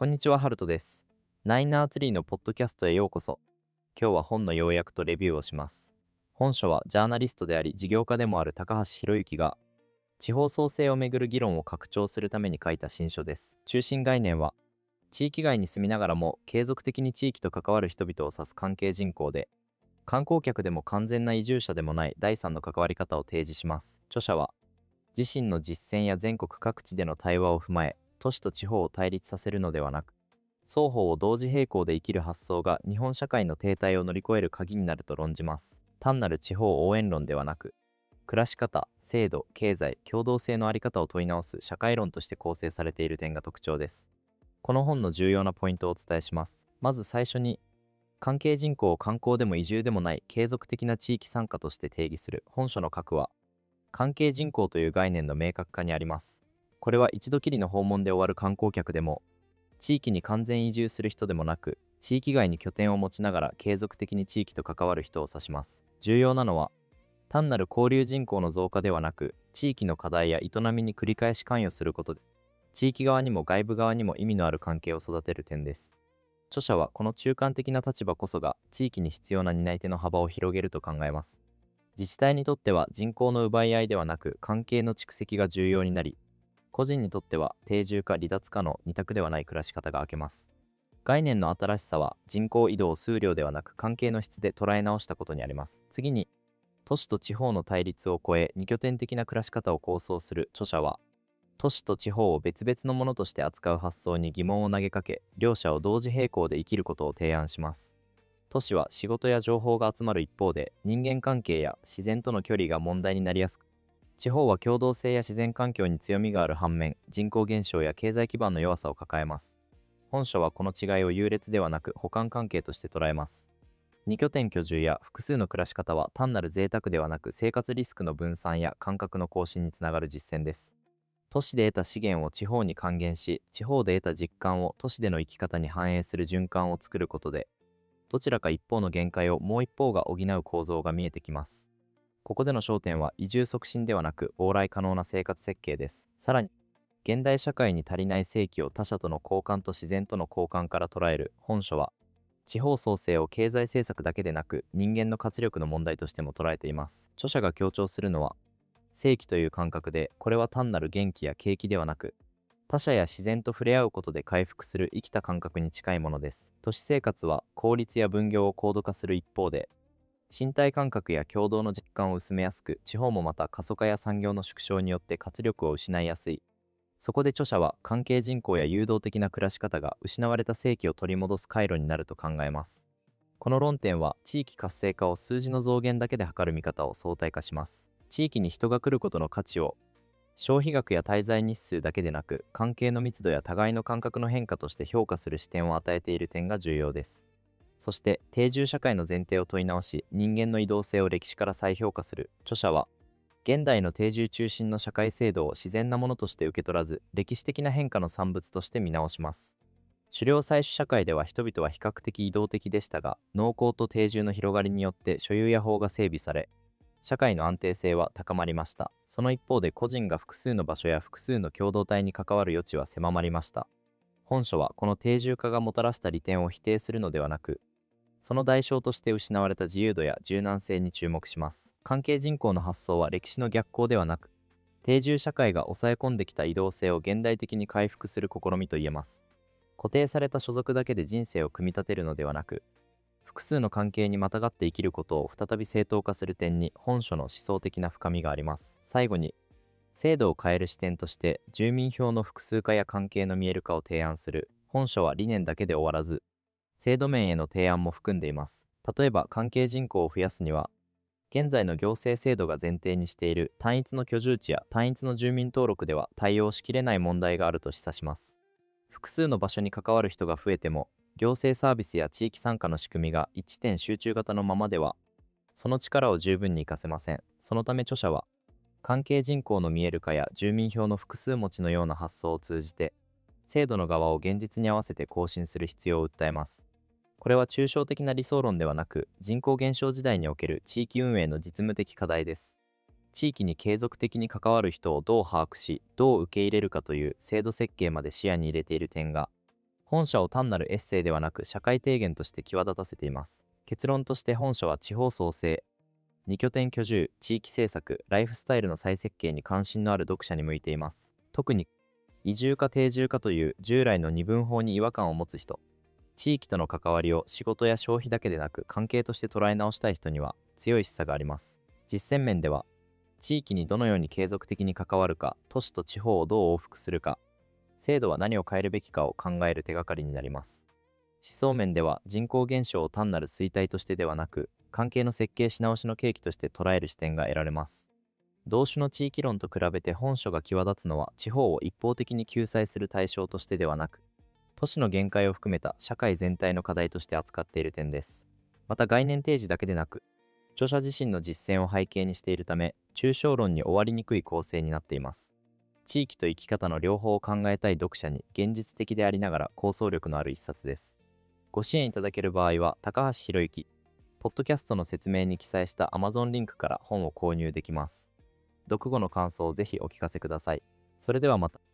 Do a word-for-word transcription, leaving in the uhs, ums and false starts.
こんにちは、ハルトです。ナインアーツリーのポッドキャストへようこそ。今日は本の要約とレビューをします。本書はジャーナリストであり事業家でもある高橋博之が地方創生をめぐる議論を拡張するために書いた新書です。中心概念は、地域外に住みながらも継続的に地域と関わる人々を指す関係人口で、観光客でも完全な移住者でもない第三の関わり方を提示します。著者は、自身の実践や全国各地での対話を踏まえ、都市と地方を対立させるのではなく、双方を同時並行で生きる発想が日本社会の停滞を乗り越える鍵になると論じます。単なる地方応援論ではなく、暮らし方、制度、経済、共同性の在り方を問い直す社会論として構成されている点が特徴です。この本の重要なポイントをお伝えします。まず最初に、関係人口を観光でも移住でもない継続的な地域参加として定義する本書の核は、関係人口という概念の明確化にあります。これは一度きりの訪問で終わる観光客でも、地域に完全移住する人でもなく、地域外に拠点を持ちながら継続的に地域と関わる人を指します。重要なのは、単なる交流人口の増加ではなく、地域の課題や営みに繰り返し関与することで、地域側にも外部側にも意味のある関係を育てる点です。著者はこの中間的な立場こそが地域に必要な担い手の幅を広げると考えます。自治体にとっては人口の奪い合いではなく関係の蓄積が重要になり、個人にとっては定住か離脱かの二択ではない暮らし方が明けます。概念の新しさは人口移動数量ではなく関係の質で捉え直したことにあります。次に、都市と地方の対立を超え二拠点的な暮らし方を構想する著者は、都市と地方を別々のものとして扱う発想に疑問を投げかけ、両者を同時並行で生きることを提案します。都市は仕事や情報が集まる一方で、人間関係や自然との距離が問題になりやすく、地方は共同性や自然環境に強みがある反面、人口減少や経済基盤の弱さを抱えます。本書はこの違いを優劣ではなく補完関係として捉えます。二拠点居住や複数の暮らし方は単なる贅沢ではなく生活リスクの分散や感覚の更新につながる実践です。都市で得た資源を地方に還元し、地方で得た実感を都市での生き方に反映する循環を作ることで、どちらか一方の限界をもう一方が補う構造が見えてきます。ここでの焦点は移住促進ではなく往来可能な生活設計です。さらに、現代社会に足りない正規を他者との交換と自然との交換から捉える本書は、地方創生を経済政策だけでなく人間の活力の問題としても捉えています。著者が強調するのは、正規という感覚で、これは単なる元気や景気ではなく、他者や自然と触れ合うことで回復する生きた感覚に近いものです。都市生活は効率や分業を高度化する一方で、身体感覚や共同の実感を薄めやすく、地方もまた過疎化や産業の縮小によって活力を失いやすい。そこで著者は関係人口や誘導的な暮らし方が失われた世紀を取り戻す回路になると考えます。この論点は地域活性化を数字の増減だけで測る見方を相対化します。地域に人が来ることの価値を消費額や滞在日数だけでなく関係の密度や互いの感覚の変化として評価する視点を与えている点が重要です。そして定住社会の前提を問い直し人間の移動性を歴史から再評価する著者は、現代の定住中心の社会制度を自然なものとして受け取らず歴史的な変化の産物として見直します。狩猟採取社会では人々は比較的移動的でしたが、農耕と定住の広がりによって所有や法が整備され、社会の安定性は高まりました。その一方で個人が複数の場所や複数の共同体に関わる余地は狭まりました。本書はこの定住化がもたらした利点を否定するのではなく、その代償として失われた自由度や柔軟性に注目します。関係人口の発想は歴史の逆行ではなく、定住社会が抑え込んできた移動性を現代的に回復する試みと言えます。固定された所属だけで人生を組み立てるのではなく、複数の関係にまたがって生きることを再び正当化する点に本書の思想的な深みがあります。最後に、制度を変える視点として住民票の複数化や関係の見える化を提案する本書は理念だけで終わらず、制度面への提案も含んでいます。例えば関係人口を増やすには、現在の行政制度が前提にしている単一の居住地や単一の住民登録では対応しきれない問題があると示唆します。複数の場所に関わる人が増えても、行政サービスや地域参加の仕組みが一点集中型のままでは、その力を十分に活かせません。そのため著者は、関係人口の見える化や住民票の複数持ちのような発想を通じて、制度の側を現実に合わせて更新する必要を訴えます。これは抽象的な理想論ではなく、人口減少時代における地域運営の実務的課題です。地域に継続的に関わる人をどう把握し、どう受け入れるかという制度設計まで視野に入れている点が、 本書を単なるエッセイではなく社会提言として際立たせています。結論として本書は地方創生、二拠点居住、地域政策、ライフスタイルの再設計に関心のある読者に向いています。特に移住か定住かという従来の二分法に違和感を持つ人、地域との関わりを仕事や消費だけでなく関係として捉え直したい人には強い示唆があります。実践面では、地域にどのように継続的に関わるか、都市と地方をどう往復するか、制度は何を変えるべきかを考える手がかりになります。思想面では、人口減少を単なる衰退としてではなく、関係の設計し直しの契機として捉える視点が得られます。同種の地域論と比べて本書が際立つのは、地方を一方的に救済する対象としてではなく、都市の限界を含めた社会全体の課題として扱っている点です。また概念提示だけでなく、著者自身の実践を背景にしているため、抽象論に終わりにくい構成になっています。地域と生き方の両方を考えたい読者に現実的でありながら構想力のある一冊です。ご支援いただける場合は、高橋博之、ポッドキャストの説明に記載した Amazon リンクから本を購入できます。読後の感想をぜひお聞かせください。それではまた。